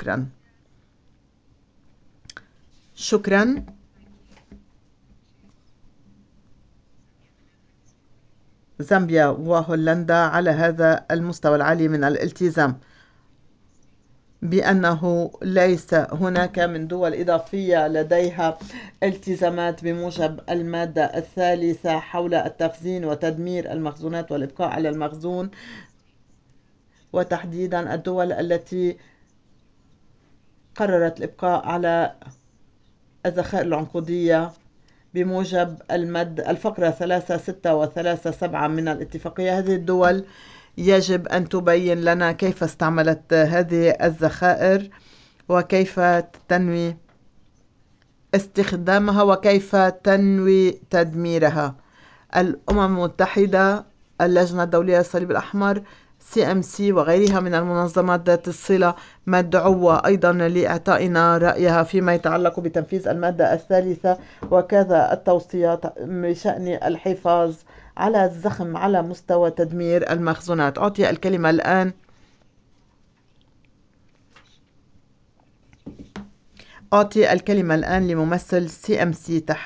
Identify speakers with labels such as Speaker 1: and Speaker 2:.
Speaker 1: شكرا. شكرا. زامبيا وهولندا على هذا المستوى العالي من الالتزام بأنه ليس هناك من دول إضافية لديها التزامات بموجب المادة الثالثة حول التخزين وتدمير المخزونات والإبقاء على المخزون، وتحديدا الدول التي قررت الإبقاء على الذخائر العنقودية بموجب الفقرة 3.6 و3.7 من الاتفاقية. هذه الدول يجب أن تبين لنا كيف استعملت هذه الذخائر وكيف تنوي استخدامها وكيف تنوي تدميرها. الأمم المتحدة، اللجنة الدولية للصليب الأحمر، CMC وغيرها من المنظمات ذات الصلة مدعوة أيضا لإعطائنا رأيها فيما يتعلق بتنفيذ المادة الثالثة وكذا التوصيات بشأن الحفاظ على الزخم على مستوى تدمير المخزونات. أعطي الكلمة الآن لممثل CMC